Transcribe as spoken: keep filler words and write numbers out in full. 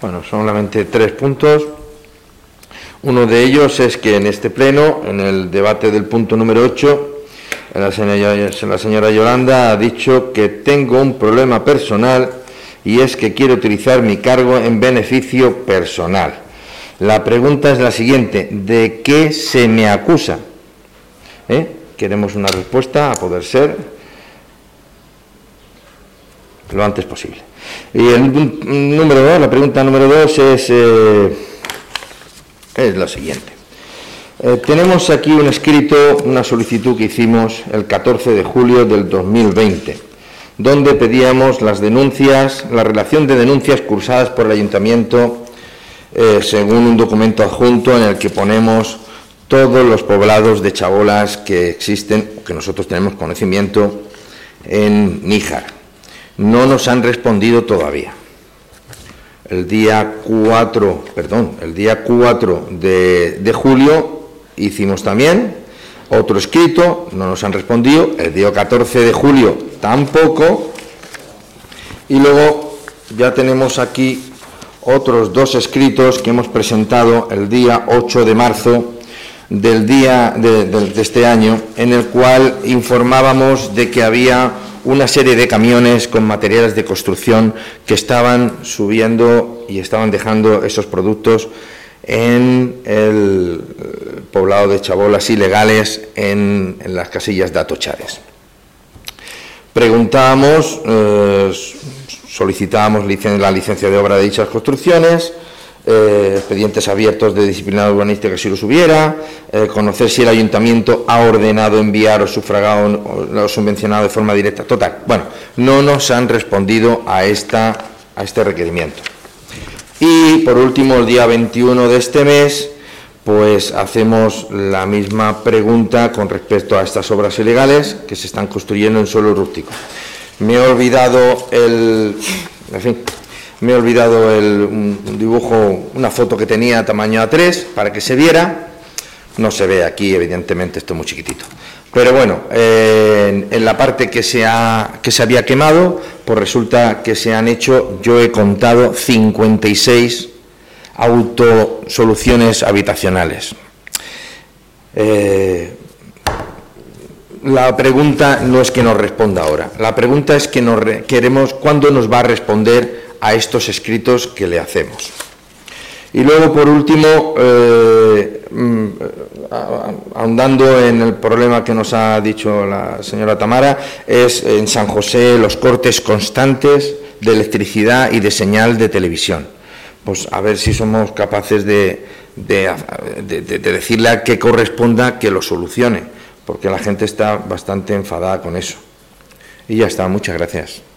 Bueno, solamente tres puntos. Uno de ellos es que en este pleno, en el debate del punto número ocho, la señora, la señora Yolanda ha dicho que tengo un problema personal y es que quiero utilizar mi cargo en beneficio personal. La pregunta es la siguiente: ¿de qué se me acusa? ¿Eh? Queremos una respuesta, a poder ser, lo antes posible. Y el número dos, la pregunta número dos es, eh, es la siguiente. Eh, tenemos aquí un escrito, una solicitud que hicimos el catorce de julio del dos mil veinte, donde pedíamos las denuncias, la relación de denuncias cursadas por el Ayuntamiento, eh, según un documento adjunto en el que ponemos todos los poblados de chabolas que existen, que nosotros tenemos conocimiento, en Níjar. No nos han respondido todavía. El día cuatro, perdón, el día cuatro de, de julio hicimos también otro escrito, no nos han respondido. El día catorce de julio tampoco. Y luego ya tenemos aquí otros dos escritos que hemos presentado el día ocho de marzo del día de, de, de este año, en el cual informábamos de que había una serie de camiones con materiales de construcción que estaban subiendo y estaban dejando esos productos en el poblado de chabolas ilegales en, en las casillas de Atochares. Preguntábamos, eh, solicitábamos licen la licencia de obra de dichas construcciones, eh, expedientes abiertos de disciplina urbanística si los hubiera, eh, conocer si el Ayuntamiento ha ordenado enviar o sufragado o, o subvencionado de forma directa. Total, bueno, no nos han respondido a, esta, a este requerimiento. Y por último, el día veintiuno de este mes, pues hacemos la misma pregunta con respecto a estas obras ilegales que se están construyendo en suelo rústico. Me he olvidado el, en fin, me he olvidado el un dibujo, una foto que tenía tamaño A tres para que se viera. No se ve aquí, evidentemente, esto es muy chiquitito. Pero bueno, eh, en, en la parte que se, ha, que se había quemado, pues resulta que se han hecho, yo he contado cincuenta y seis autosoluciones habitacionales. Eh, la pregunta no es que nos responda ahora, la pregunta es que nos re, queremos cuándo nos va a responder a estos escritos que le hacemos. Y luego, por último, eh, ahondando en el problema que nos ha dicho la señora Tamara, es en San José los cortes constantes de electricidad y de señal de televisión. Pues a ver si somos capaces de, de, de, de decirle a que corresponda que lo solucione, porque la gente está bastante enfadada con eso. Y ya está, muchas gracias.